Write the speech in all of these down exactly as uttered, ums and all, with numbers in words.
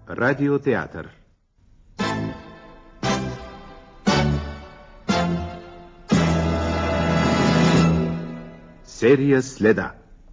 Радиотеатър. Серия Следа.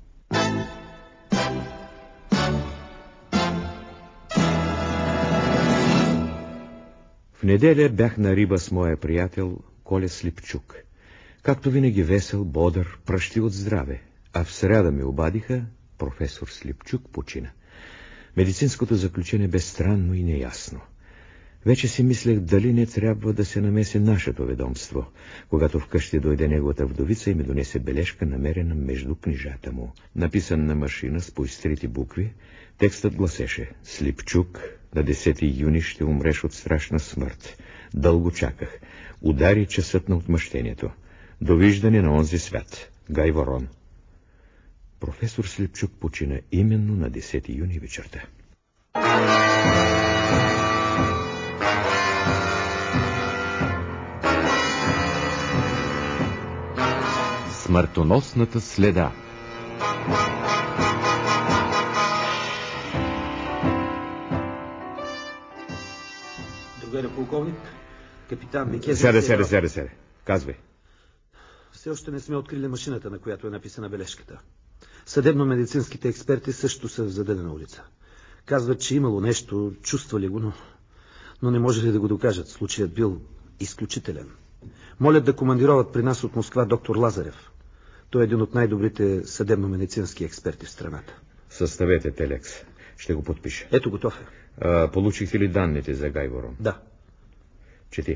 В неделя бях на риба с моя приятел Коля Слипчук. Както винаги весел, бодър, пръщи от здраве. А в сряда ми обадиха, професор Слипчук почина. Медицинското заключение бе странно и неясно. Вече си мислех дали не трябва да се намеси нашето ведомство, когато вкъщи дойде неговата вдовица и ми донесе бележка, намерена между книжата му. Написан на машина с поистрити букви, текстът гласеше: Слипчук, на десети юни ще умреш от страшна смърт. Дълго чаках. Удари часът на отмъщението. Довиждане на онзи свят. Гай Ворон. Професор Слипчук почина именно на десети юни вечерта. Смъртоносната следа. Другаря полковник, капитан Микези... Седе, седе, седе, седе. Казвай. Все още не сме открили машината, на която е написана бележката. Съдебно-медицинските експерти също са в зададена улица. Казват, че имало нещо, чувствали го, но, но не може ли да го докажат. Случаят бил изключителен. Молят да командироват при нас от Москва доктор Лазарев. Той е един от най-добрите съдебно-медицински експерти в страната. Съставете телекс. Ще го подпиша. Ето, готов е. А, получихте ли данните за Гай Ворон? Да. Чети.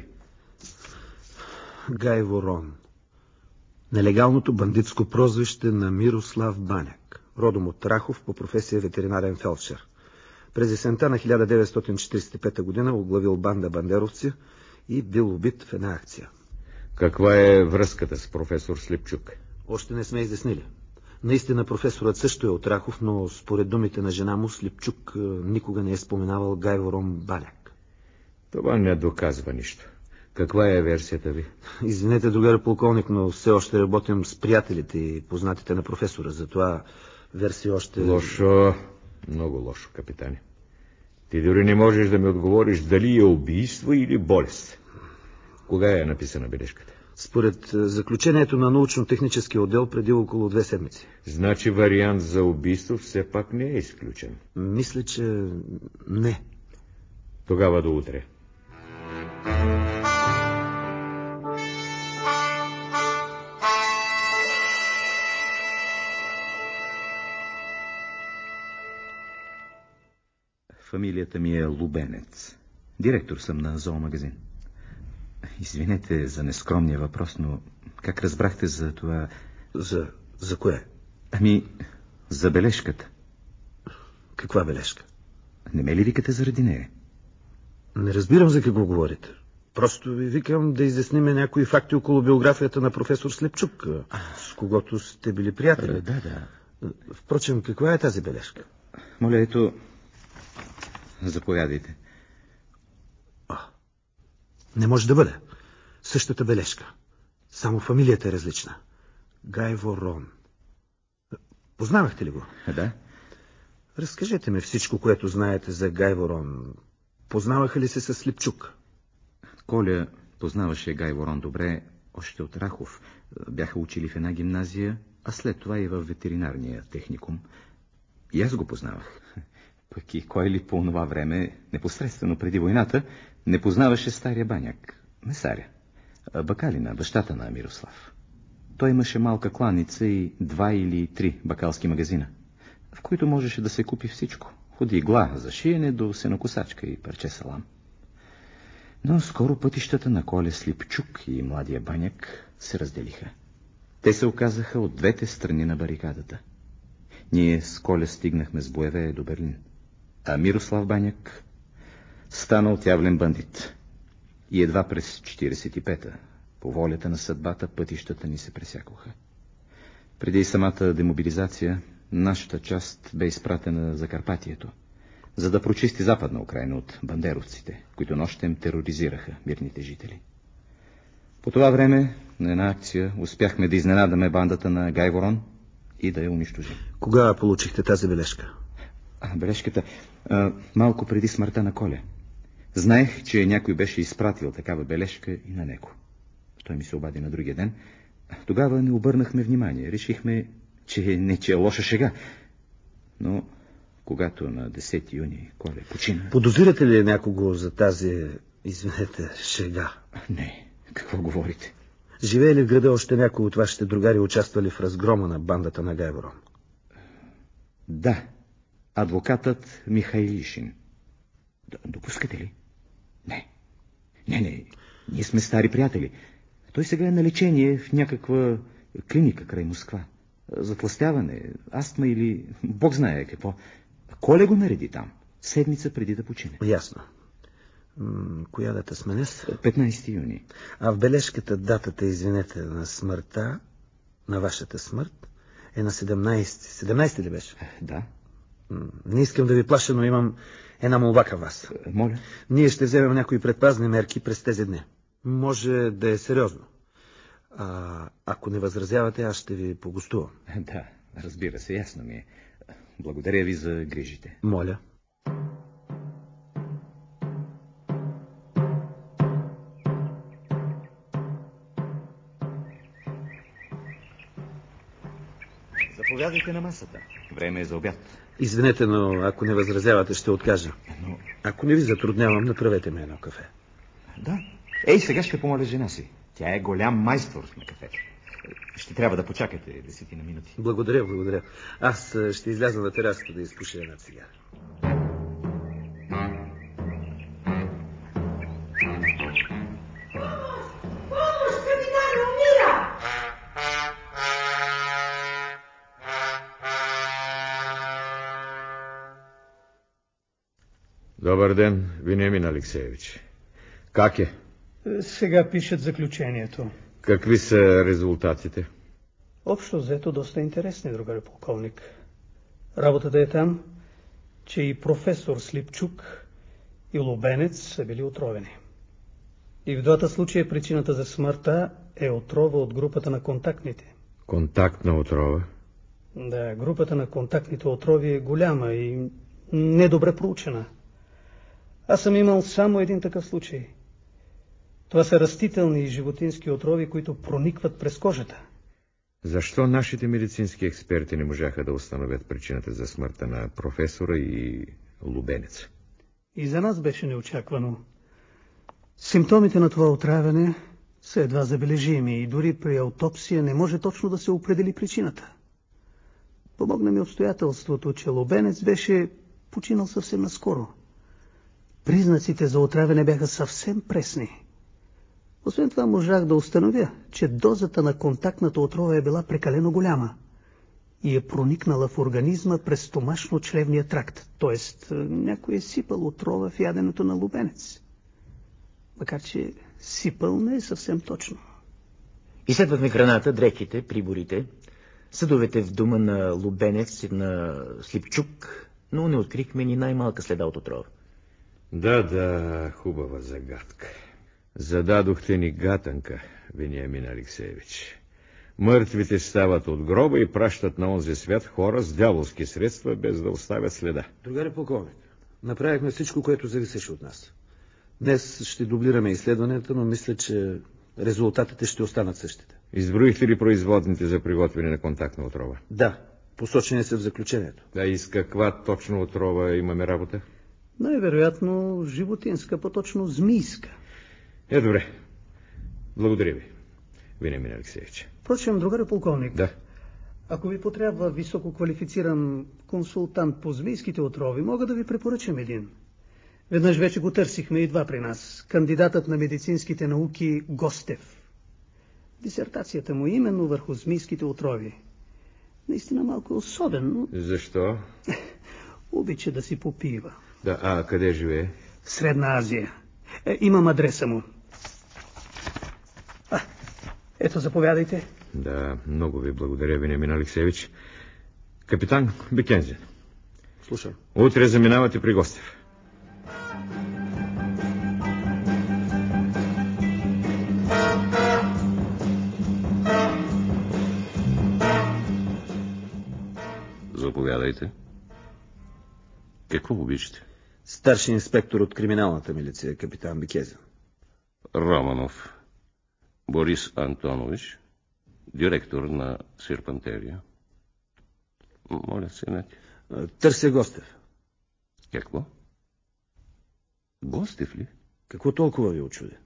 Гай Ворон. Нелегалното бандитско прозвище на Мирослав Баняк. Родом от Рахов, по професия ветеринарен фелдшер. През есента на хиляда деветстотин четиридесет и пета година оглавил банда бандеровци и бил убит в една акция. Каква е връзката с професор Слипчук? Още не сме изяснили. Наистина професорът също е от Рахов, но според думите на жена му, Слипчук никога не е споменавал Гай Ворон Баняк. Това не доказва нищо. Каква е версията ви? Извинете, другар полковник, но все още работим с приятелите и познатите на професора. Затова версия още... Лошо, много лошо, капитане. Ти дори не можеш да ми отговориш дали е убийство или болест. Кога е написана бележката? Според заключението на научно-техническия отдел преди около две седмици. Значи вариант за убийство все пак не е изключен. Мисля, че не. Тогава до утре. Фамилията ми е Лубенец. Директор съм на зоомагазин. Извинете за нескромния въпрос, но как разбрахте за това... За, за кое? Ами, за бележката. Каква бележка? Не ме ли викате заради нея? Не разбирам за какво говорите. Просто ви викам да изясниме някои факти около биографията на професор Слипчук, с когото сте били приятели. А, да, да. Впрочем, каква е тази бележка? Моля, ето... Заповядайте. А, не може да бъде. Същата бележка. Само фамилията е различна. Гай Ворон. Познавахте ли го? Да. Разкажете ми всичко, което знаете за Гай Ворон. Познаваха ли се с Слипчук? Коля познаваше Гай Ворон добре, още от Рахов. Бяха учили в една гимназия, а след това и в ветеринарния техникум. И аз го познавах. Пък и кой ли по това време, непосредствено преди войната, не познаваше стария Баняк, месаря, бакалина, бащата на Мирослав. Той имаше малка кланица и два или три бакалски магазина, в които можеше да се купи всичко. От игла за шиене до сенокосачка и парче салам. Но скоро пътищата на Коля Слипчук и младия Баняк се разделиха. Те се оказаха от двете страни на барикадата. Ние с Коля стигнахме с боеве до Берлин, а Мирослав Баняк стана отявлен бандит. И едва през четиридесет и пета, по волята на съдбата, пътищата ни се пресякоха. Преди самата демобилизация, нашата част бе изпратена за Карпатието, за да прочисти Западна Украйна от бандеровците, които нощем тероризираха мирните жители. По това време на една акция успяхме да изненадаме бандата на Гай Ворон и да я унищожим. Кога получихте тази бележка? А, бележката. А, малко преди смъртта на Коля. Знаех, че някой беше изпратил такава бележка и на него. Той ми се обади на другия ден. Тогава не обърнахме внимание. Решихме, че не че е лоша шега. Но когато на десети юни Коля почина... Подозирате ли някого за тази, извинете, шега? Не, какво говорите? Живее ли в града още някой от вашите другари, участвали в разгрома на бандата на Гай Ворон? Да, адвокатът Михайлишин. Допускате ли? Не, не, не, ние сме стари приятели. Той сега е на лечение в някаква клиника край Москва. Затлъстяване, астма или бог знае какво. Коля го нареди там, седмица преди да почине. Ясно. М- коя дата сме днес? петнайсети юни. А в бележката датата, извинете, на смъртта, на вашата смърт, е на седемнайсети. седемнайсети ли беше? Да. М- не искам да ви плаша, но имам една молба към вас. Моля. Ние ще вземем някои предпазни мерки през тези дни. Може да е сериозно. А, ако не възразявате, аз ще ви погостувам. Да, разбира се, ясно ми е. Благодаря ви за грижите. Моля. Заповядайте на масата. Време е за обяд. Извинете, но ако не възразявате, ще откажа. Но... Ако не ви затруднявам, направете ми едно кафе. Да. Ей, сега ще помоля жена си. Тя е голям майстор на кафето. Ще трябва да почакате десетина минути. Благодаря, благодаря. Аз ще изляза на терасата да изпуша една цигара. Добър ден, Вениамин Алексеевич. Как е? Сега пишат заключението. Какви са резултатите? Общо взето доста интересни, другари полковник. Работата е там, че и професор Слипчук и Лубенец са били отровени. И в двата случая причината за смъртта е отрова от групата на контактните. Контактна отрова? Да, групата на контактните отрови е голяма и недобре проучена. Аз съм имал само един такъв случай. Това са растителни и животински отрови, които проникват през кожата. Защо нашите медицински експерти не можаха да установят причината за смъртта на професора и Лубенец? И за нас беше неочаквано. Симптомите на това отравяне са едва забележими и дори при аутопсия не може точно да се определи причината. Помогна ми обстоятелството, че Лубенец беше починал съвсем наскоро. Признаците за отравяне бяха съвсем пресни. Освен това можах да установя, че дозата на контактната отрова е била прекалено голяма и е проникнала в организма през стомашно-чревния тракт, т.е. някой е сипал отрова в яденето на Лубенец. Макар че сипал не е съвсем точно. Изследвахме храната, дрехите, приборите, съдовете в дома на Лубенец и на Слипчук, но не открихме ни най-малка следа от отрова. Да, да, хубава загадка. Зададохте ни гатанка, Вениамин Алексеевич. Мъртвите стават от гроба и пращат на онзи свят хора с дяволски средства, без да оставят следа. Другари полковник, направихме всичко, което зависеше от нас. Днес ще дублираме изследванията, но мисля, че резултатите ще останат същите. Изброихте ли производните за приготвяне на контактна отрова? Да, посочени са в заключението. Да, и с каква точно отрова имаме работа? Най-вероятно животинска, по-точно змийска. Е, добре. Благодаря ви, Вениамин Алексеевич. Впрочем, другари полковник, да. Ако ви потрябва високо квалифициран консултант по змийските отрови, мога да ви препоръчам един. Веднъж вече го търсихме и два при нас. Кандидатът на медицинските науки Гостев. Дисертацията му именно върху змийските отрови. Наистина малко особен, но... Защо? Обича да си попива. Да, а къде живее? В Средна Азия. Е, имам адреса му. А, ето, заповядайте. Да, много ви благодаря, Вениамин Алексеевич. Капитан Бекензин. Слушам. Утре заминавате при Гостев. Заповядайте. Какво обичате? Старши инспектор от криминалната милиция, капитан Бикезен. Романов. Борис Антонович, директор на Серпантерия. Моля, седнете. Търся Гостев. Какво? Гостев ли? Какво толкова ви очуди?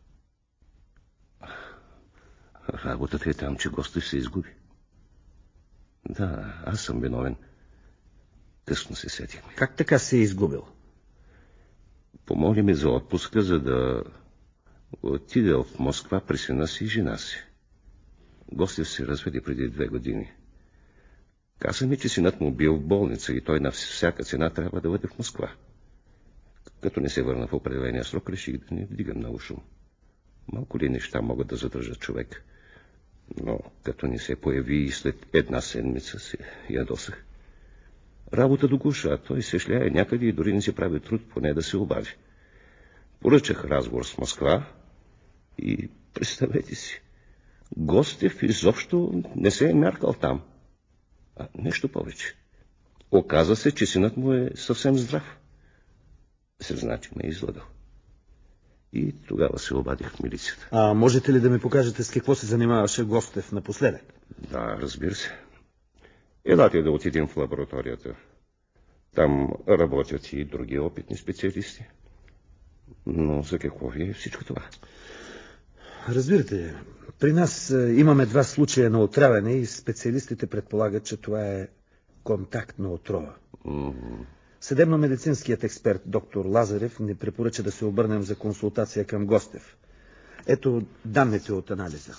Работата е там, че Гостев се изгуби. Да, аз съм виновен. Късно се сетихме. Как така се е изгубил? Помоли ме за отпуска, за да отида в Москва при сина си и жена си. Гостев се разведе преди две години. Каза ми, че синът му бил в болница и той на всяка цена трябва да бъде в Москва. Като не се върна в определения срок, реших да не вдигам на ушум. Малко ли неща могат да задържат човек. Но като не се появи и след една седмица се ядосах. Работа до гуша, а той се шляе някъде и дори не си прави труд поне да се обади. Поръчах разговор с Москва и представете си, Гостев изобщо не се е мяркал там. А нещо повече. Оказа се, че синът му е съвсем здрав. Се значи ме е излъгал. И тогава се обадих в милицията. А можете ли да ми покажете с какво се занимаваше Гостев напоследък? Да, разбира се. Елате да отидем в лабораторията. Там работят и други опитни специалисти. Но за какво ви е всичко това? Разбирате, при нас имаме два случая на отравяне и специалистите предполагат, че това е контактна отрова. Mm-hmm. Съдебно-медицинският експерт доктор Лазарев ни препоръча да се обърнем за консултация към Гостев. Ето данните от анализа.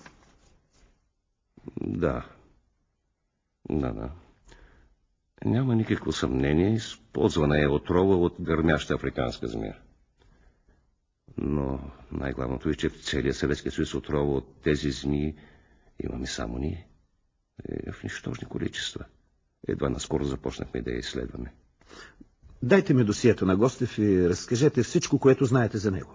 Да. Да, да. Няма никакво съмнение, използвана е отрова от гърмяща африканска змия. Но най-главното е, че в целия Съветски съюз отрова от тези змии имаме само ние. Е, в нищожни количества. Едва наскоро започнахме да я изследваме. Дайте ми досието на Гостев и разкажете всичко, което знаете за него.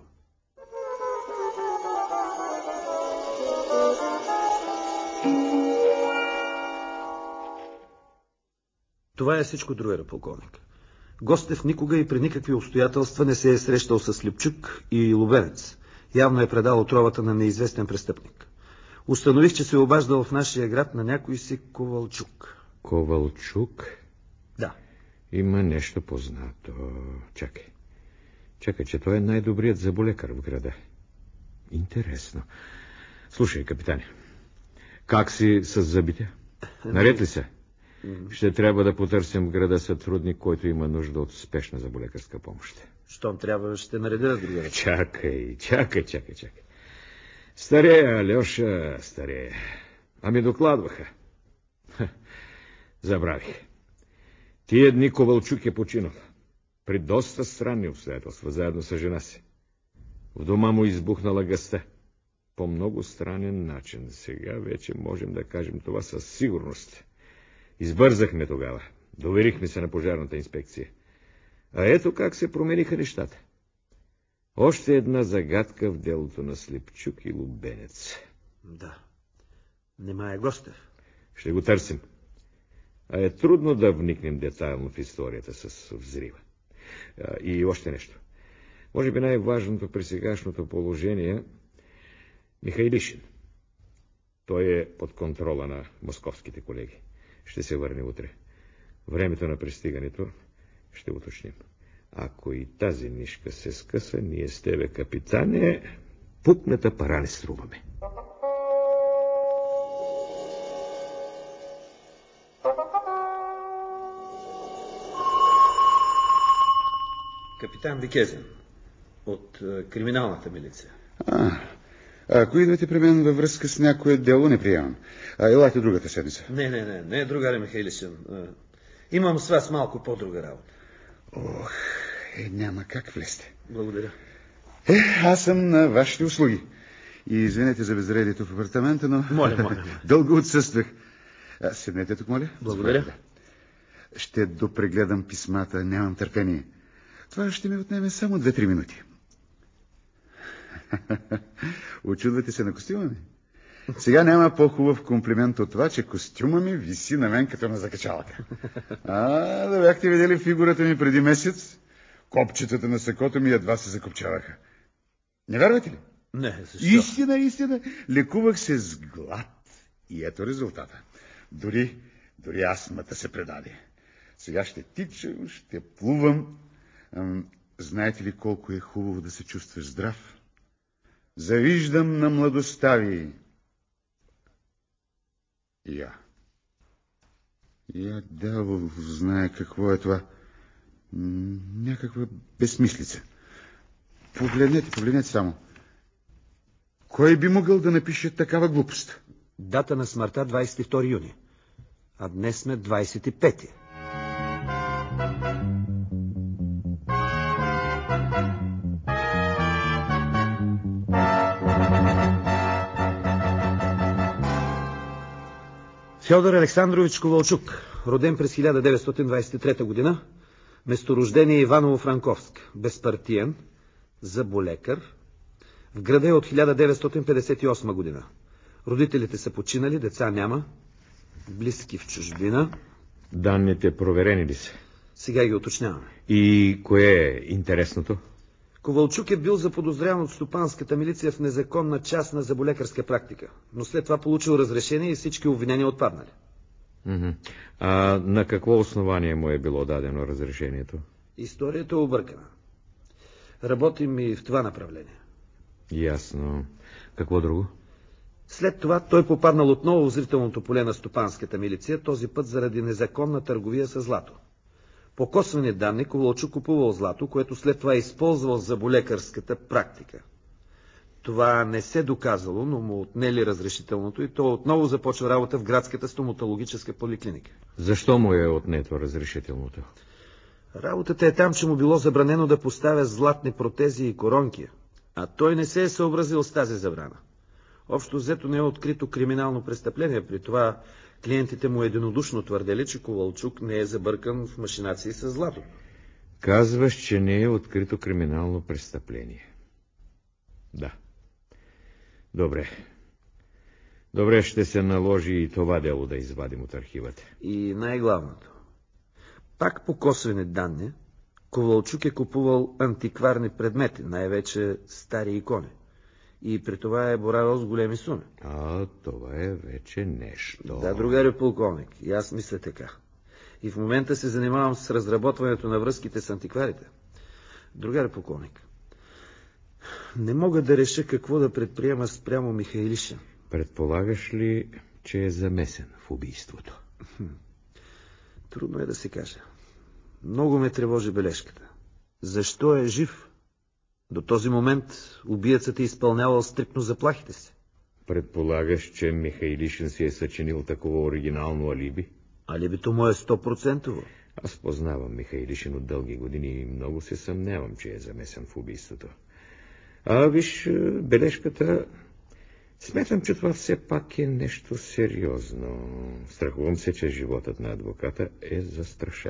Това е всичко, другера полковник. Гостев никога и при никакви обстоятелства не се е срещал с Липчук и Лубенец. Явно е предал отровата на неизвестен престъпник. Установих, че се е обаждал в нашия град на някой си Ковалчук. Ковалчук? Да. Има нещо познато. Чакай. Чакай, че той е най-добрият заболекар в града. Интересно. Слушай, капитане, как си с зъбите? Наред ли са? Ще трябва да потърсим в града сътрудник, който има нужда от спешна заболекарска помощ. Щом трябва, ще наредя, другия. Чакай, чакай, чакай, чакай. Старея, Алеша, старея. А ми докладваха. Ха, забравих. Тия дни Ковалчук е починал. При доста странни обстоятелства, заедно с жена си. В дома му избухнала гъста. По много странен начин. Сега вече можем да кажем това със сигурност. Избързахме тогава. Доверихме се на пожарната инспекция. А ето как се промениха нещата. Още една загадка в делото на Слипчук и Лубенец. Да. Нема е Гостев. Ще го търсим. А е трудно да вникнем детайлно в историята с взрива. И още нещо. Може би най-важното при сегашното положение Михайлишин. Той е под контрола на московските колеги. Ще се върне утре. Времето на пристигането ще уточним. Ако и тази нишка се скъса, ние с тебе, капитане, пукната пара не струваме. Капитан Бикезен от е, криминалната милиция. А, ако идвате при мен във връзка с някое дело, не приемам. А, елате другата седмица. Не, не, не, не, другаре Михайлишин. Имам с вас малко по-друга работа. Ох, е, няма как влезте. Благодаря. Е, аз съм на вашите услуги. И извинете за безредието в апартамента, но... Моля, моля. Дълго отсъствах. А, седнете тук, моля. Благодаря. Ще допрегледам писмата, нямам търпение. Това ще ми отнеме само две-три минути. Очудвате се на костюма ми? Сега няма по-хубав комплимент от това, че костюма ми виси на мен като на закачалка. А, да бяхте видели фигурата ми преди месец, копчетата на сакото ми едва се закопчаваха. Не вярвате ли? Не, защо? Истина, истина. Лекувах се с глад. И ето резултата. Дори, дори астмата се предаде. Сега ще тичам, ще плувам. Ам, знаете ли колко е хубаво да се чувстваш здрав? Завиждам на младостта ви. Я. Я дявол знае какво е това. Някаква безсмислица. Погледнете, погледнете само. Кой би могъл да напише такава глупост? Дата на смъртта двадесет и втори юни, а днес сме двадесет и пети. Фьодор Александрович Ковалчук, роден през хиляда деветстотин двадесет и трета година, месторождение Иваново-Франковск, безпартиен, зъболекар. В града е от хиляда деветстотин петдесет и осма година. Родителите са починали, деца няма, близки в чужбина. Данните проверени ли са? Сега ги уточняваме. И кое е интересното? Ковалчук е бил заподозрян от стопанската милиция в незаконна частна зъболекарска практика, но след това получил разрешение и всички обвинения отпаднали. Mm-hmm. А на какво основание му е било дадено разрешението? Историята е объркана. Работим и в това направление. Ясно. Какво друго? След това той попаднал отново в зрителното поле на стопанската милиция, този път заради незаконна търговия с злато. По косвени данни Ковалчук купувал злато, което след това е използвал за зъболекарската практика. Това не се доказало, но му отнели разрешителното и той отново започва работа в градската стоматологическа поликлиника. Защо му е отнето разрешителното? Работата е там, че му било забранено да поставя златни протези и коронки, а той не се е съобразил с тази забрана. Общо взето не е открито криминално престъпление, при това клиентите му единодушно твърдели, че Ковалчук не е забъркан в машинации с злато. Казваш, че не е открито криминално престъпление. Да. Добре. Добре, ще се наложи и това дело да извадим от архивата. И най-главното. Пак по косвени данни, Ковалчук е купувал антикварни предмети, най-вече стари икони. И при това е боравил с големи суми. А, това е вече нещо. Да, другарю полковник, и аз мисля така. И в момента се занимавам с разработването на връзките с антикварите. Другарю полковник, не мога да реша какво да предприема спрямо Михайлишин. Предполагаш ли, че е замесен в убийството? Трудно е да се каже. Много ме тревожи бележката. Защо е жив? До този момент убиецът е изпълнявал стриктно заплахите си. Предполагаш, че Михайлишин си е съчинил такова оригинално алиби? Алибито му е сто процента. Аз познавам Михайлишин от дълги години и много се съмнявам, че е замесен в убийството. А виж, бележката... Смятам, че това все пак е нещо сериозно. Страхувам се, че животът на адвоката е застрашен.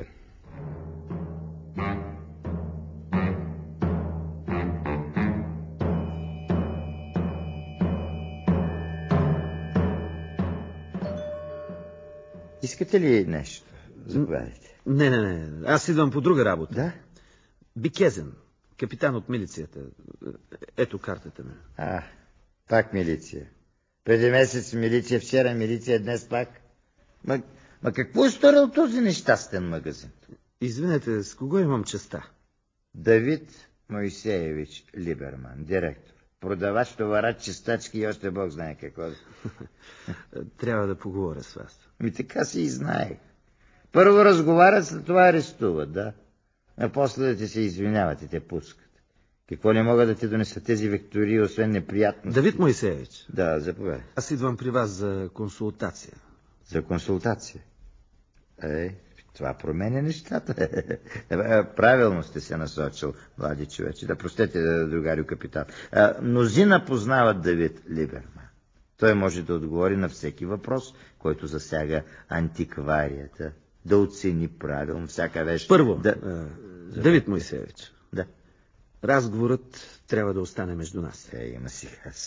Искате ли нещо? Заповядайте. Не, не, не. Аз идвам по друга работа. Да? Бикезен, капитан от милицията. Ето картата ми. А, пак милиция. Преди месец милиция, вчера милиция, днес пак. Ма, ма какво е сторил този нещастен магазин? Извинете, с кого имам честа? Давид Моисеевич Либерман, директор. Продавач, товарач, чистачки и още Бог знае какво. Трябва да поговоря с вас. Ми така си и знаех. Първо разговарят, след това арестуват, да? А после да ти се извиняват и те пускат. Какво не могат да ти донесат тези вектории, освен неприятности? Давид Моисеевич. Да, заповядай. Аз идвам при вас за консултация. За консултация? Е, това променя нещата. Правилно сте се насочил, млади човече. Да, простете, другарю капитан. Мнозина познават Давид Либерман. Той може да отговори на всеки въпрос, който засяга антикварията. Да оцени правилно всяка вещ. Първо, да... а, Давид Моисеевич. Да. Разговорът трябва да остане между нас. Е, има си аз.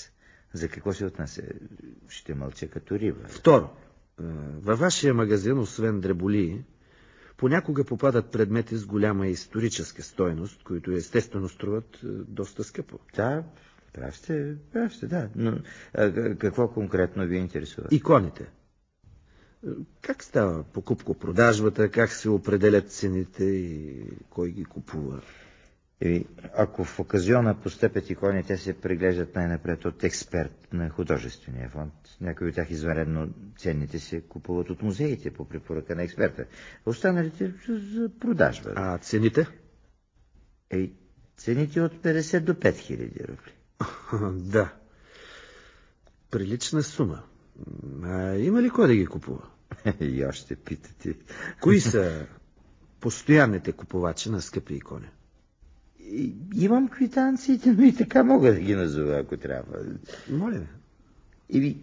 За какво се отнася? Ще мълча като риба. Второ, във вашия магазин, освен дреболии, понякога попадат предмети с голяма историческа стойност, които естествено струват доста скъпо. Да, прав сте, прав сте, да. Но а, какво конкретно ви интересува? Иконите. Как става покупко-продажбата, как се определят цените и кой ги купува? И ако в оказиона постъпят икони, те се преглеждат най-напред от експерт на художествения фонд. Някои от тях извънредно ценните се купуват от музеите по препоръка на експерта. Останалите за продажба. А цените? Ей, цените от петдесет до пет хиляди рубли. Да. Прилична сума. А има ли кой да ги купува? И още питате. Кои са постоянните купувачи на скъпи икони? И, имам квитанциите, но и така мога да ги назова, ако трябва. Моля ви. И ви...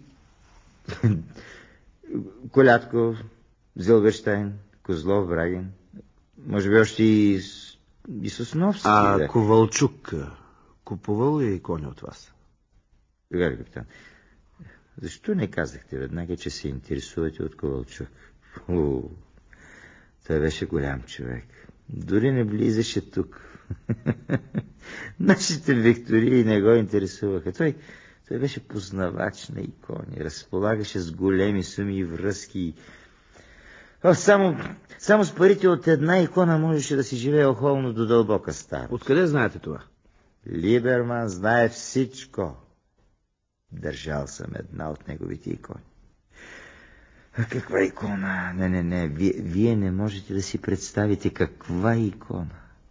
Колядков, Зилберштайн, Козлов, Брагин. Може би още и, и Сосновски. А да. Ковалчук купувал ли икони от вас? Сега ли, капитан? Защо не казахте веднага, че се интересувате от Ковалчук? О, той беше голям човек. Дори не влизаше тук. Нашите лектории не го интересуваха. Той, той беше познавач на икони, разполагаше с големи суми и връзки. О, само, само с парите от една икона можеше да си живее охолно до дълбока старост. Откъде знаете това? Либерман знае всичко. Държал съм една от неговите икони. А каква икона? Не, не, не. Вие, вие не можете да си представите каква икона.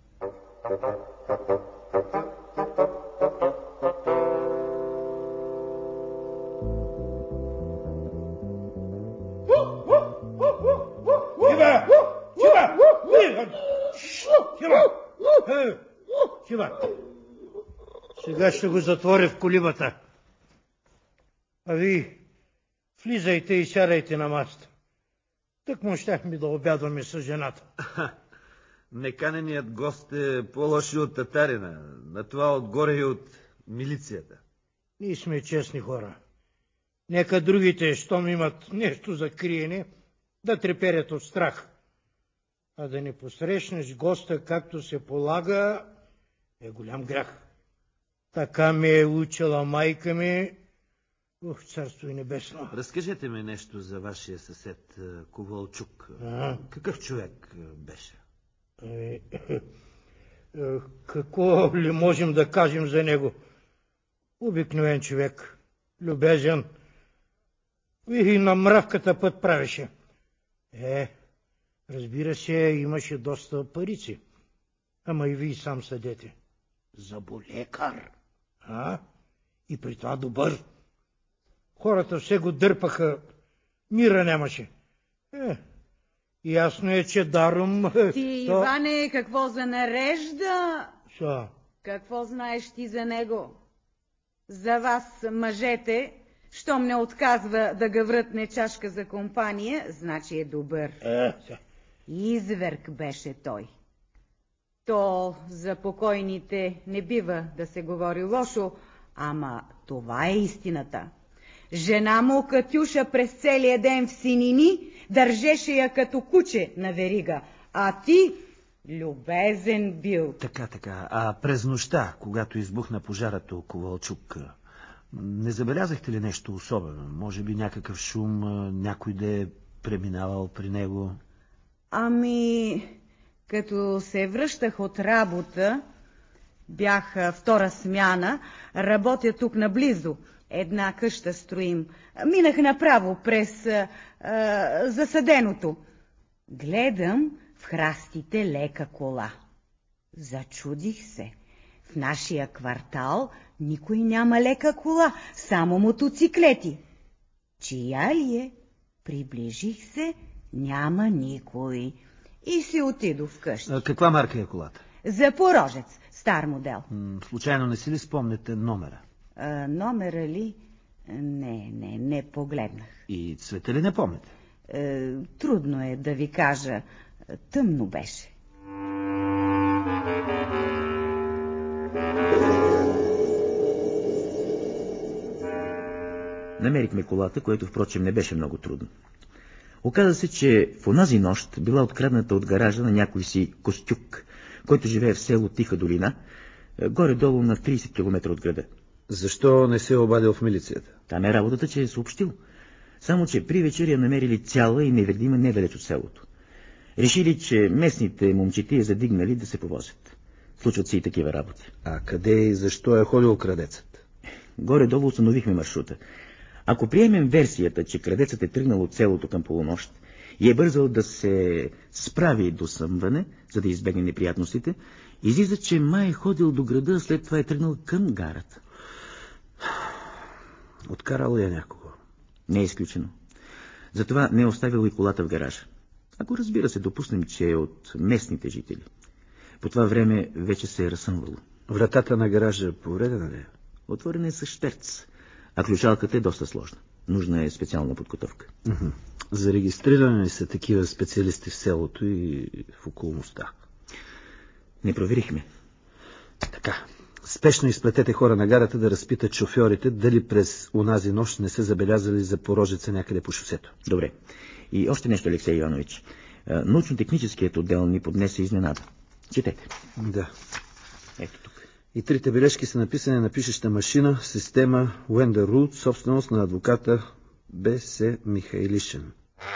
Тима! Тима! Тима! Тима! Сега ще го затворя в колибата. А ви влизайте и сядайте на масата. Так му щяхме да обядваме с жената. Неканеният гост е по-лоши от татарина, на това отгоре и от милицията. Ние сме честни хора. Нека другите, щом имат нещо за криене, да треперят от страх. А да не посрещнеш госта както се полага, е голям грях. Така ме е учила майка ми. Ух, царство и небесно. Разкажете ми нещо за вашия съсед Ковалчук. А? Какъв човек беше? Е, е, е, какво ли можем да кажем за него? Обикновен човек, любезен. И на мравката път правеше. Е, разбира се, имаше доста парици. Ама и вие сам съдете. Заболекар. А? И при това добър. Хората все го дърпаха. Мира нямаше. Е, ясно е, че даром... Ти, то... Иване, какво занарежда? Шо? Какво знаеш ти за него? За вас, мъжете, щом не отказва да гаврътне чашка за компания, значи е добър. Е, Изверг беше той. То за покойните не бива да се говори лошо, ама това е истината. Жена му Катюша през целия ден в синини държеше я като куче на верига, а ти любезен бил. Така, така. А през нощта, когато избухна пожарът у Ковалчук, не забелязахте ли нещо особено? Може би някакъв шум, някой да е преминавал при него? Ами, като се връщах от работа, бях втора смяна, работя тук наблизо. Една къща строим. Минах направо през а, а, засаденото. Гледам в храстите лека кола. Зачудих се. В нашия квартал никой няма лека кола, само мотоциклети. Чия ли е? Приближих се, няма никой. И си отидох вкъщи. А, каква марка е колата? Запорожец, стар модел. М, случайно не си ли спомняте номера? А, номера ли? Не, не, не погледнах. И цвета ли не помните? Е, трудно е да ви кажа. Тъмно беше. Намерихме колата, което впрочем не беше много трудно. Оказа се, че в онази нощ била открадната от гаража на някой си Костюк, който живее в село Тиха долина, горе-долу на трийсет километра от града. Защо не се е обадил в милицията? Там е работата, че е съобщил. Само, че при вечер я намерили цяла и невредима недалеч от селото. Решили, че местните момчети я задигнали да се повозят. Случват се и такива работи. А къде и защо е ходил крадецът? Горе-долу установихме маршрута. Ако приемем версията, че крадецът е тръгнал от селото към полунощ и е бързал да се справи до съмване, за да избегне неприятностите, излиза, че май е ходил до града, а след това е тръгнал към гарата. Откарал ли е някого? Не е изключено. Затова не е оставил и колата в гаража. Ако, разбира се, допуснем, че е от местните жители. По това време вече се е разсъмвало. Вратата на гаража повредена ли е? Отворена е с щерц, а ключалката е доста сложна. Нужна е специална подготовка. Uh-huh. Зарегистрирани ли са такива специалисти в селото и в околността? Не проверихме. Така. Спешно изплетете хора на гарата да разпитат шофьорите дали през онази нощ не се забелязали за порожеца някъде по шосето. Добре. И още нещо, Алексей Иванович. Научно-техническият отдел ни поднесе изненада. Четете. Да. Ето тук. И трите бележки са написани на пишеща машина, система Wender Root, собственост на адвоката Б С Михайлишин.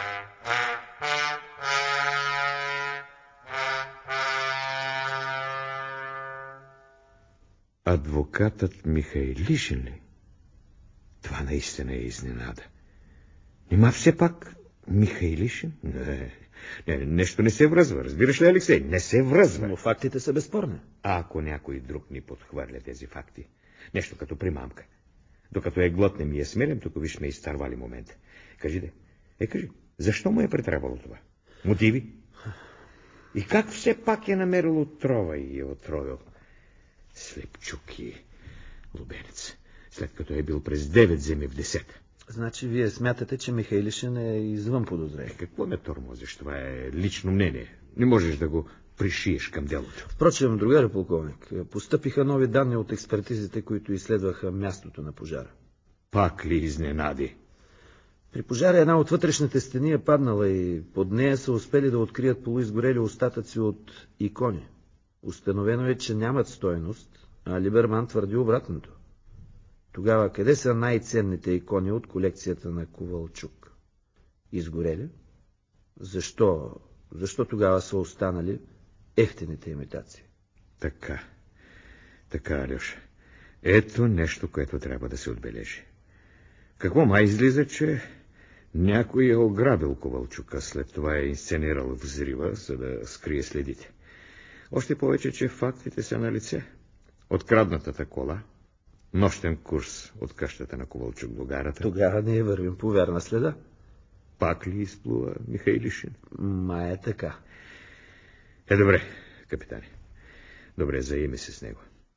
Адвокатът Михайлишин ли? Това наистина е изненада. Нима все пак Михайлишин? Не, не, нещо не се връзва. Разбираш ли, Алексей? Не се връзва. Но фактите са безспорни. А ако някой друг ни подхвърля тези факти? Нещо като примамка. Докато е глътнем и е смелим, тук виж сме изтървали момента. Кажи де. Е, кажи, защо му е претребало това? Мотиви? И как все пак е намерил отрова и е отровил? Слепчук и лубенец, след като е бил през девет земи в десет. Значи вие смятате, че Михайлишин е извън подозрение? Е, какво ме тормозиш? Това е лично мнение. Не можеш да го пришиеш към делото. Впрочем, другари полковник, постъпиха нови данни от експертизите, които изследваха мястото на пожара. Пак ли изненади? При пожара една от вътрешните стени е паднала и под нея са успели да открият полуизгорели остатъци от икони. Установено е, че нямат стойност, а Либерман твърди обратното. Тогава къде са най-ценните икони от колекцията на Ковалчук? Изгорели? Защо? Защо тогава са останали ефтините имитации? Така, така, Алеша. Ето нещо, което трябва да се отбележи. Какво май излиза, че някой е ограбил Ковалчука, след това е инсценирал взрива, за да скрие следите. Още повече, че фактите са на лице. Откраднатата кола, нощен курс от къщата на Ковалчук до гарата. Тогава ние вървим по вярна следа. Пак ли изплува Михайлишин? Май е така. Е, добре, капитане. Добре, заеми се с него.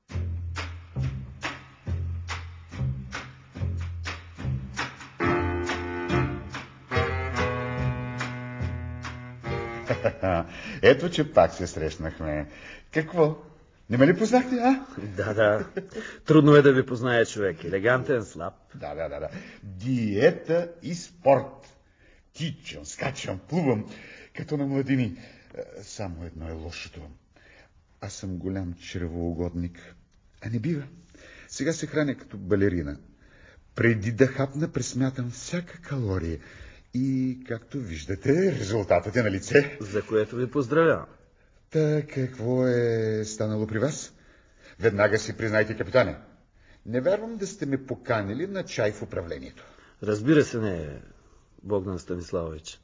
Ето, че пак се срещнахме. Какво? Не ме ли познахте, а? Да, да. Трудно е да ви познае човек. Елегантен, слаб. Да, да, да, да. Диета и спорт. Тичам, скачам, плувам, като на младини. Само едно е лошото. Аз съм голям чревоугодник. А не бива. Сега се храня като балерина. Преди да хапна, пресмятам всяка калория. И, както виждате, резултатът е на лице. За което ви поздравявам. Та какво е станало при вас? Веднага си признайте, капитане. Не вярвам да сте ме поканили на чай в управлението. Разбира се, не, Богдан Станиславович.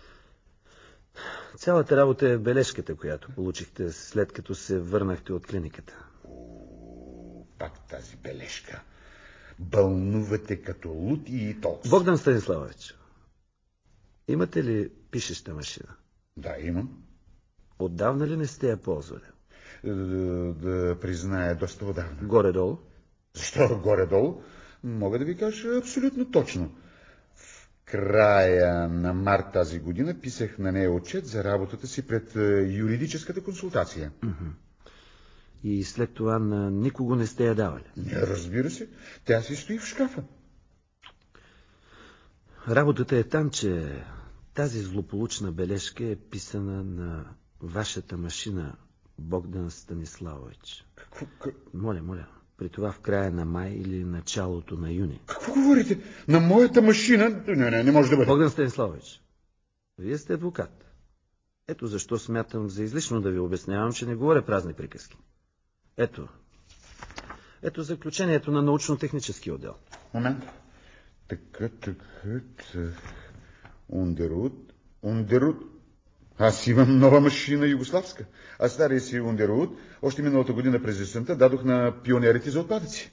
Цялата работа е бележката, която получихте след като се върнахте от клиниката. О, пак тази бележка. Бълнувате като луд и толкова. Богдан Станиславович, имате ли пишеща машина? Да, имам. Отдавна ли не сте я ползвали? Да, да призная, доста отдавна. Горе-долу? Защо горе-долу? Мога да ви кажа абсолютно точно. В края на март тази година писах на нея отчет за работата си пред юридическата консултация. Uh-huh. И след това на никого не сте я давали? Не, разбира се. Тя си стои в шкафа. Работата е там, че тази злополучна бележка е писана на вашата машина, Богдан Станиславович. Какво? Моля, моля, при това в края на май или началото на юни. Какво говорите? На моята машина? Не, не, не може да бъде. Богдан Станиславович, вие сте адвокат. Ето защо смятам за излишно да ви обяснявам, че не говоря празни приказки. Ето. Ето заключението на научно-технически отдел. Момент. Така, така, така. Ундервуд, Ундервуд. Аз имам нова машина югославска. А стария си Ундервуд още миналата година през есента дадох на пионерите за отпадъци.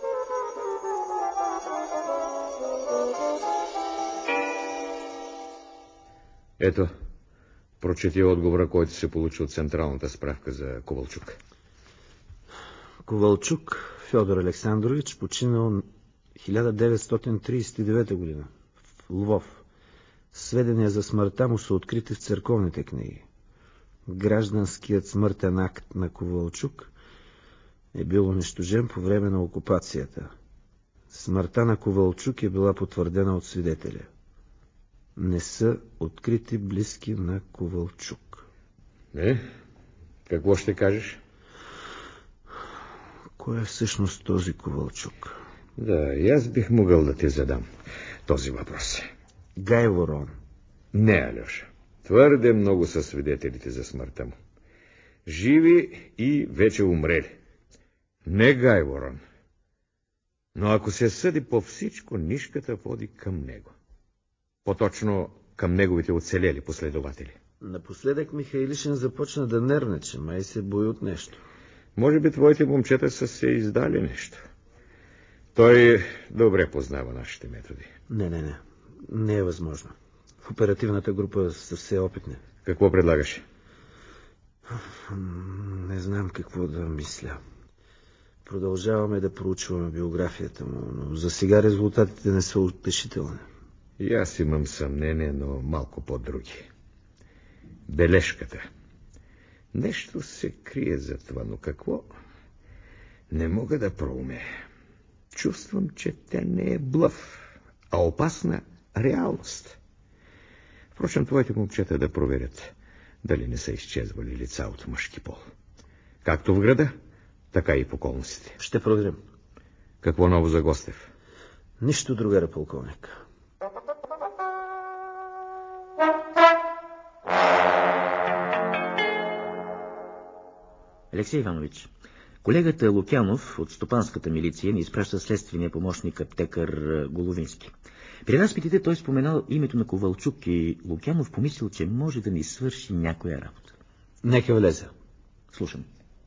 Ето, прочети отговора, който се получи от централната справка за Ковалчук. Ковалчук Фьодор Александрович починал хиляда деветстотин тридесет и девета година в Лвов. Сведения за смъртта му са открити в църковните книги. Гражданският смъртен акт на Ковалчук е бил унищожен по време на окупацията. Смъртта на Ковалчук е била потвърдена от свидетеля. Не са открити близки на Ковалчук. Е, какво ще кажеш? Кой е всъщност този Ковалчук? Да, и аз бих могъл да ти задам този въпрос. Гай Ворон. Не, Алеша. Твърде много са свидетелите за смъртта му. Живи и вече умрели. Не Гай Ворон. Но ако се съди по всичко, нишката води към него. По-точно към неговите оцелели последователи. Напоследък Михайлишин започна да нервничи, май се бои от нещо. Може би твоите момчета са се издали нещо. Той добре познава нашите методи. Не, не, не. Не е възможно. В оперативната група са все опитни. Какво предлагаш? Не знам какво да мисля. Продължаваме да проучваме биографията му, но за сега резултатите не са утешителни. И аз имам съмнение, но малко по-други. Бележката. Нещо се крие за това, но какво? Не мога да проумея. Чувствам, че тя не е блъф, а опасна реалност. Впрочем, твоите момчета да проверят дали не са изчезвали лица от мъжки пол. Както в града, така и в околностите. Ще проверим. Какво ново за Гостев? Нищо, другара полковник. Алексей Иванович, колегата Лукянов от стопанската милиция ни изпраща следствения помощник аптекар Головински. При разпитите той споменал името на Ковалчук и Лукянов помислил, че може да ни свърши някоя работа. Нека влезе. Слушам.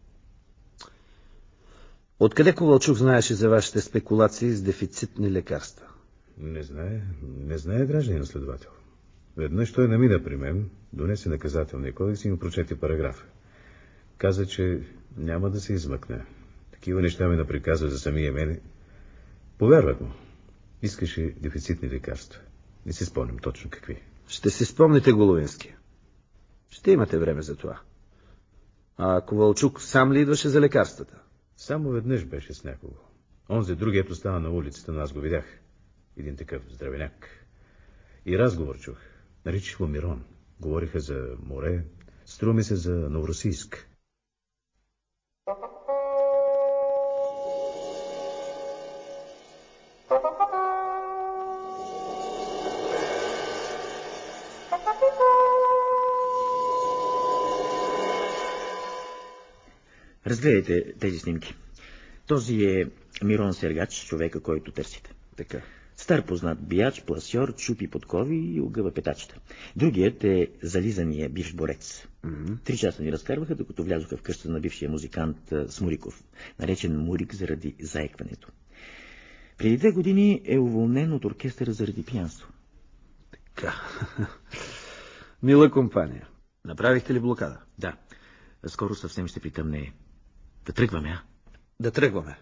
Откъде Ковалчук знаеше за вашите спекулации с дефицитни лекарства? Не знае, не знае гражданин следовател. Веднъж той намина при мен, донесе наказателния кодекс и ми прочете параграфа. Каза, че няма да се измъкне. Такива неща ми наприказва за самия мене. Повярвах му. Искаше дефицитни лекарства. Не си спомням точно какви. Ще си спомните, Головински. Ще имате време за това. А Ковалчук сам ли идваше за лекарствата? Само веднъж беше с някого. Онзи другият остана на улицата, но аз го видях. Един такъв здравеняк. И разговор чух. Наричах го Мирон. Говориха за море. Струва ми се за Новоросийск. Разгледайте тези снимки. Този е Мирон Сергач, човека, който търсите. Така. Стар познат бияч, пласьор, чупи подкови и огъва петачета. Другият е зализания бивш борец. Mm-hmm. Три часа ни разкарваха, докато влязоха в къщата на бившия музикант Смуриков, наречен Мурик заради заекването. Преди две години е уволнен от оркестъра заради пиянство. Така. Мила компания. Направихте ли блокада? Да. Скоро съвсем ще притъмне. Да тръгваме, а? Да тръгваме.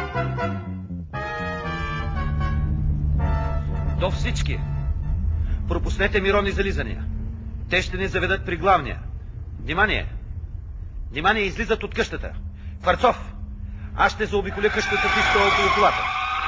До всички. Пропуснете Мирон и зализания. Те ще ни заведат при главния. Внимание! Внимание, излизат от къщата. Кварцов, аз ще заобиколя къщата с изстрел около колата.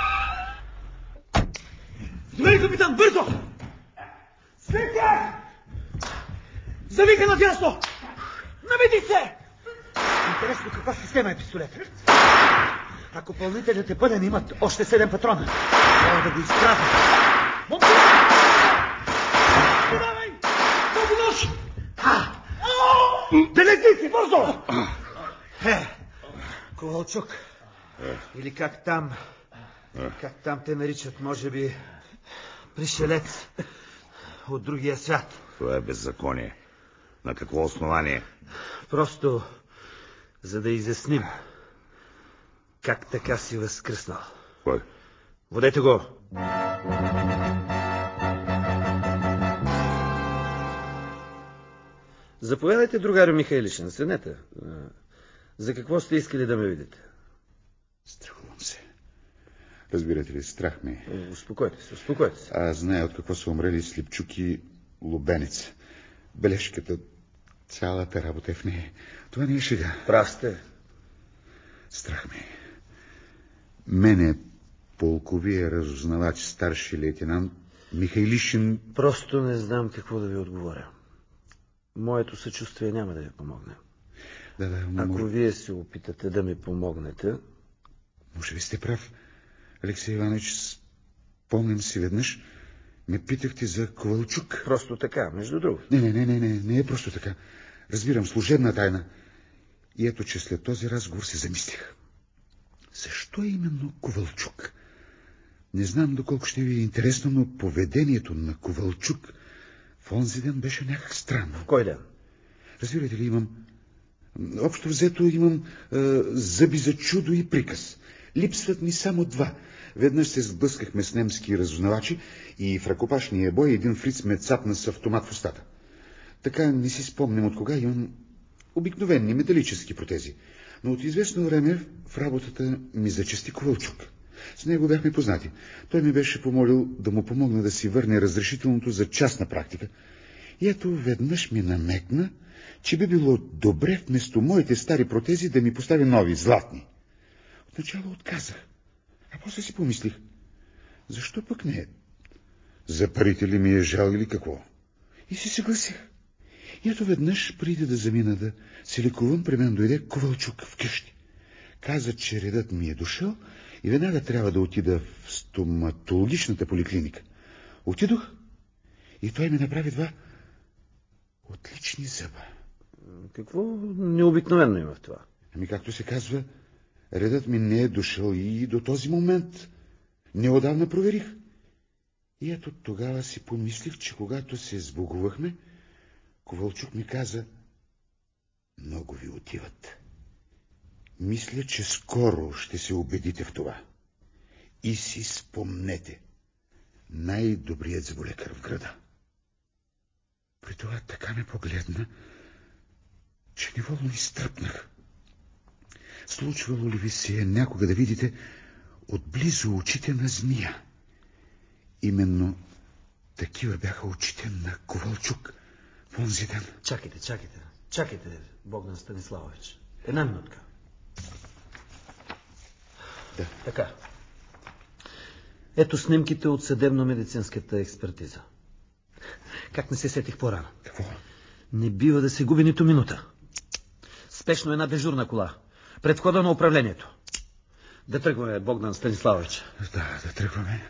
Здравей, капитан, бързо! След тях! Завика надясно! Наведи се! Интересно каква система е пистолет. Ако пълнителят е пълен, имат още седем патрона. Трябва да го изпразят. Момче! Подавай! Този нож! Белезници, бързо! Е, Ковалчук. Или как там... Как там те наричат, може би... Пришелец от другия свят. Това е беззаконие. На какво основание? Просто за да изясним как така си възкръснал. Кой? Водете го. Заповядайте, другарю Михайлишин, седнете. За какво сте искали да ме видите? Страхувам се. Разбирате ли, страх ми. Успокойте се, успокойте се. Аз зная от какво са умрели Слепчук и Лубенец. Бележката, цялата работа е в нея. Това не е шега. Прав сте. Страх ми. Мене, полковия разузнавач, старши лейтенант Михайлишин... Просто не знам какво да ви отговоря. Моето съчувствие няма да ви помогне. Да, да, Ако може... вие се опитате да ми помогнете... Може би сте прав. Алексей Иванович, спомням си веднъж, ме питахте за Ковалчук. Просто така, между другото. Не, не, не, не, не, не е просто така. Разбирам, служебна тайна. И ето, че след този разговор се замислих. Защо именно Ковалчук? Не знам доколко ще ви е интересно, но поведението на Ковалчук в онзи ден беше някак странно. В кой ден? Разбирате ли, имам... Общо взето имам е, зъби за чудо и приказ. Липсват ми само два. Веднъж се сблъскахме с немски разузнавачи и в ръкопашния бой един фриц ме цапна с автомат в устата. Така не си спомням от кога имам обикновени металически протези. Но от известно време в работата ми зачести Ковалчук. С него бяхме познати. Той ми беше помолил да му помогна да си върне разрешителното за частна практика. И ето веднъж ми намекна, че би било добре вместо моите стари протези да ми постави нови, златни. Отначало отказах, а после си помислих, защо пък не? За парите ли ми е жал или какво? И си съгласих. И ето веднъж, преди да замина да се лекувам, при мен дойде Ковалчук вкъщи. Каза, че редът ми е дошъл и веднага трябва да отида в стоматологичната поликлиника. Отидох и той ми направи два отлични зъба. Какво необикновено има в това? Ами, както се казва, редът ми не е дошъл и до този момент. Неодавна проверих. И ето тогава си помислих, че когато се сбогувахме, Ковалчук ми каза: много ви отиват. Мисля, че скоро ще се убедите в това. И си спомнете, най-добрият зъболекар в града. При това така ме погледна, че неволно изтръпнах. Случвало ли ви се е някога да видите отблизо очите на змия? Именно такива бяха очите на Ковалчук в онзи ден. Чакайте, чакайте, чакайте, Богдан Станиславович. Една минутка. Да. Така. Ето снимките от съдебно-медицинската експертиза. Как не се сетих по-рано? Какво? Не бива да се губи нито минута. Спешно една дежурна кола. Пред входа на управлението. Да тръгваме, Богдан Станиславович. Да, да тръгваме.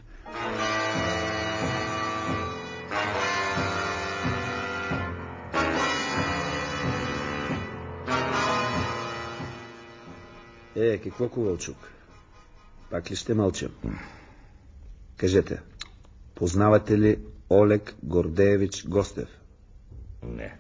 Е, какво, Ковалчук? Пак ли ще мълчам? Кажете, познавате ли Олег Гордеевич Гостев? Не.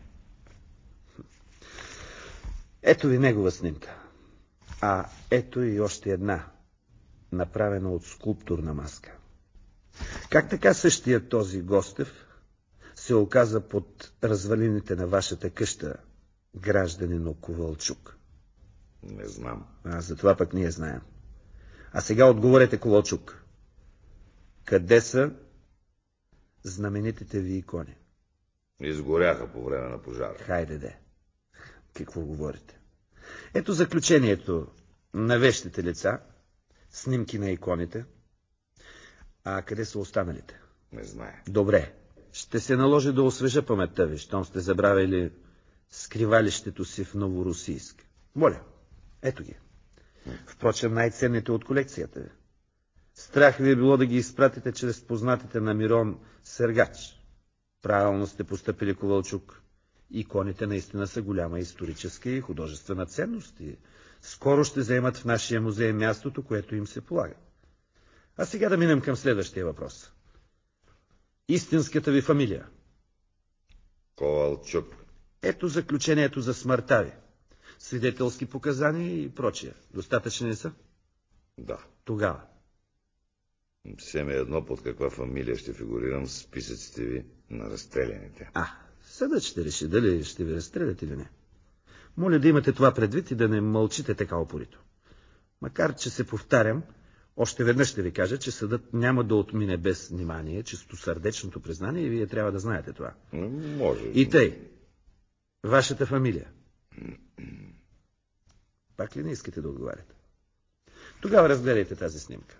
Ето ви негова снимка. А ето и още една, направена от скулптурна маска. Как така същия този Гостев се оказа под развалините на вашата къща, гражданин Ковалчук? Не знам. А за това пък ние знаем. А сега отговорете, Ковалчук. Къде са знаменитите ви икони? Изгоряха по време на пожара. Хайде де. Какво говорите? Ето заключението на вещите лица, снимки на иконите. А къде са останалите? Не знае. Добре. Ще се наложи да освежа паметта ви, щом сте забравили скривалището си в Новорусийск. Моля, ето ги. Впрочем, най-ценните от колекцията ви. Страх ви е било да ги изпратите чрез познатите на Мирон Сергач. Правилно сте постъпили, Ковалчук. Иконите наистина са голяма историческа и художествена ценност и скоро ще заемат в нашия музей мястото, което им се полага. А сега да минем към следващия въпрос. Истинската ви фамилия? Ковалчук. Ето заключението за смъртта ви. Свидетелски показания и прочие. Достатъчни ли са? Да. Тогава. Все ми едно под каква фамилия ще фигурирам в списъците ви на разстреляните. А, съдът ще реши дали ще ви разстрелят или не. Моля да имате това предвид и да не мълчите така упорито. Макар че се повтарям, още веднъж ще ви кажа, че съдът няма да отмине без внимание чистосърдечното признание и вие трябва да знаете това. Може. И тъй. Вашата фамилия? Пак ли не искате да отговаряте? Тогава разгледайте тази снимка.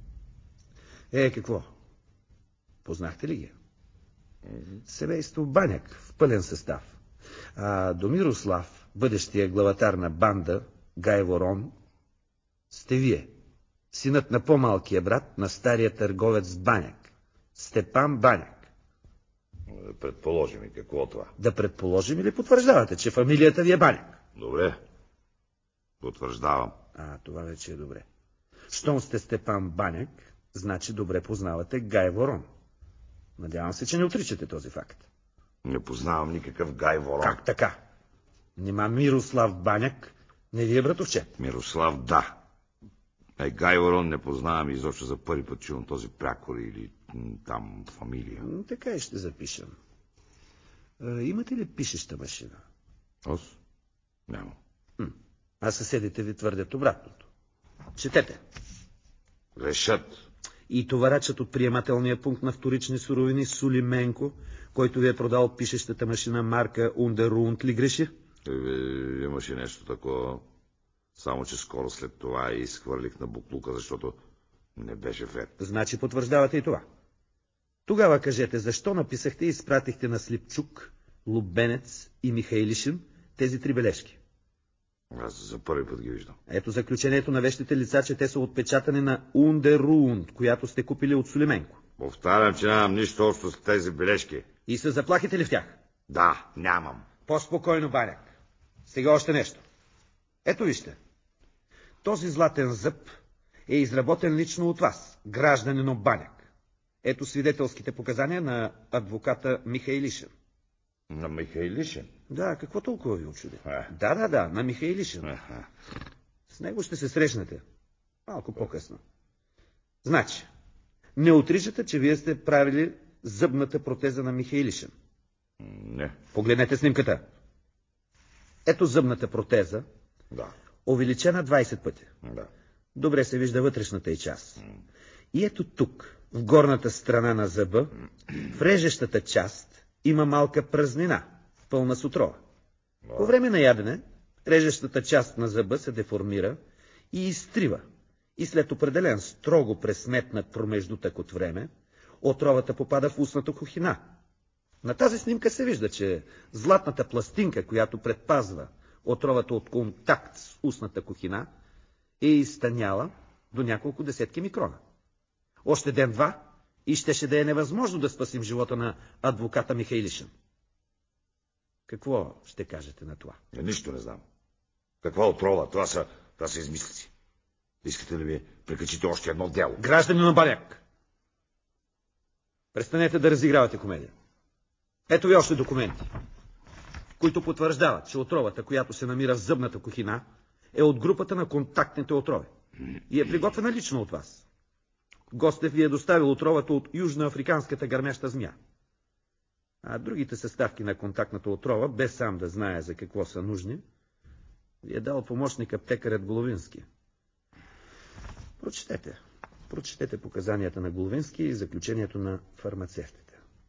Е, какво? Познахте ли ги? Семейство Баняк в пълен състав. А до Мирослав, бъдещия главатар на банда, Гай Ворон, сте вие. Синът на по-малкия брат на стария търговец Баняк, Степан Баняк. Да предположим и какво това? Да предположим или потвърждавате, че фамилията ви е Баняк? Добре. Потвърждавам. А, това вече е добре. Щом сте Степан Баняк, значи добре познавате Гай Ворон. Надявам се, че не отричате този факт. Не познавам никакъв Гай Ворон. Как така? Нима Мирослав Баняк не ви е братовчет? Мирослав, да. Е, Гай Ворон не познавам изобщо, за първи път чувам този прякор или там фамилия. Така и ще запишем. А, имате ли пишеща машина? Аз? Няма. М. А съседите ви твърдят обратното. Четете. Решат. И товарачът от приемателния пункт на вторични суровини Сулименко, който ви е продал пишещата машина марка Ундерунд, ли греши? Е, имаше нещо такова. Само че скоро след това и изхвърлих на буклука, защото не беше вред. Значи потвърждавате и това. Тогава кажете, защо написахте и изпратихте на Слипчук, Лубенец и Михайлишин тези три бележки? Аз за първи път ги виждам. Ето заключението на вещите лица, че те са отпечатани на Ундерунд, която сте купили от Сулименко. Повтарям, че нямам нищо общо с тези бележки. И са заплахите ли в тях? Да, нямам. По-спокойно, Баняк. Сега още нещо. Ето вижте. Този златен зъб е изработен лично от вас, гражданин Баняк. Ето свидетелските показания на адвоката Михайлишин. На Михайлишин? Да, какво толкова ви очуди? А. Да, да, да, на Михайлишин. Аха. С него ще се срещнете. Малко по-късно. Значи, не отричате, че вие сте правили зъбната протеза на Михайлишин? Не. Погледнете снимката. Ето зъбната протеза. Да. Увеличена двайсет пъти. Да. Добре се вижда вътрешната й част. И ето тук, в горната страна на зъба, в режещата част, има малка празнина, пълна с отрова. По време на ядене, режещата част на зъба се деформира и изтрива. И след определен строго пресметнат промеждутък от време, отровата попада в устната кухина. На тази снимка се вижда, че златната пластинка, която предпазва отровата от контакт с устната кухина, е изтъняла до няколко десетки микрона. Още ден-два и щеше да е невъзможно да спасим живота на адвоката Михайлишин. Какво ще кажете на това? Я нищо не знам. Каква отрова? Това са, това са измислици. Искате ли ви прекачите още едно дело? Граждани на Баняк! Престанете да разигравате комедия. Ето ви още документи, които потвърждават, че отровата, която се намира в зъбната кухина, е от групата на контактните отрови и е приготвена лично от вас. Гостев ви е доставил отровата от южноафриканската гърмяща змия. А другите съставки на контактната отрова, без сам да знае за какво са нужни, ви е дал помощник аптекарят Головински. Прочетете. Прочетете показанията на Головински и заключението на фармацевтите.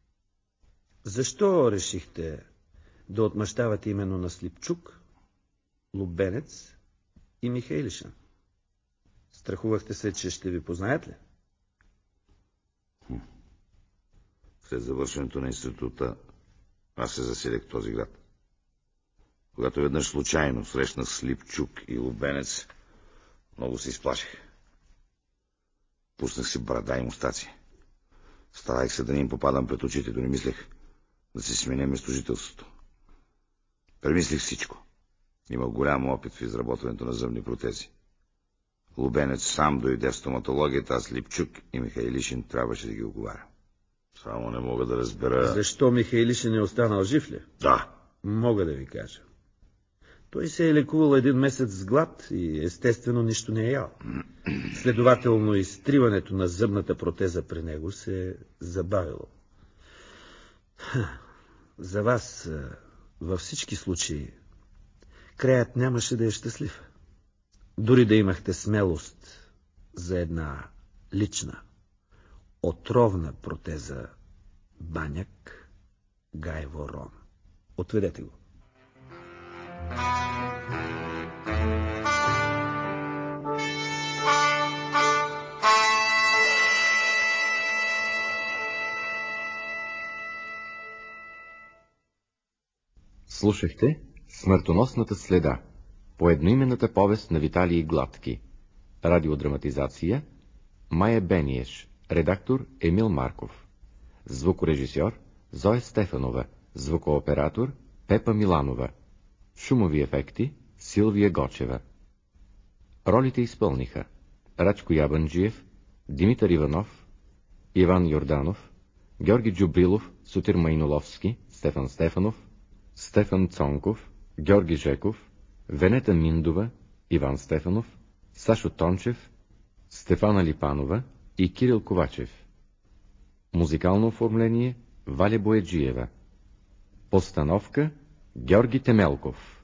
Защо решихте да отмъщавате именно на Слипчук, Лубенец и Михайлишин? Страхувахте се, че ще ви познаят ли? След завършването на института аз се заселих в този град. Когато веднъж случайно срещнах Слипчук и Лубенец, много се изплаших. Пуснах си брада и мустаци. Старах се да не им попадам пред очите, дори мислех да се сменя местожителството. Премислих всичко. Имах голям опит в изработването на зъбни протези. Лубенец сам дойде в стоматологията, а Слипчук и Михайлишин трябваше да ги оговаря. Само не мога да разбера... Защо Михайлишин е останал жив ли? Да. Мога да ви кажа. Той се е лекувал един месец с глад и естествено нищо не е ял. Следователно изтриването на зъбната протеза при него се е забавило. За вас във всички случаи краят нямаше да е щастлив. Дори да имахте смелост за една лична, отровна протеза Баняк Гай Ворон. Отведете го. Слушахте Смъртоносната следа по едноименната повест на Виталий Гладки. Радиодраматизация Майя Бениеш. Редактор Емил Марков. Звукорежисьор Зоя Стефанова. Звукооператор Пепа Миланова. Шумови ефекти Силвия Гочева. Ролите изпълниха Рачко Ябанджиев, Димитър Иванов, Иван Йорданов, Георги Джубрилов, Сотир Майноловски, Стефан Стефанов, Стефан Цонков, Георги Жеков, Венета Миндова, Иван Стефанов, Сашо Тончев, Стефана Липанова и Кирил Ковачев. Музикално оформление Валя Бояджиева. Постановка Георги Темелков.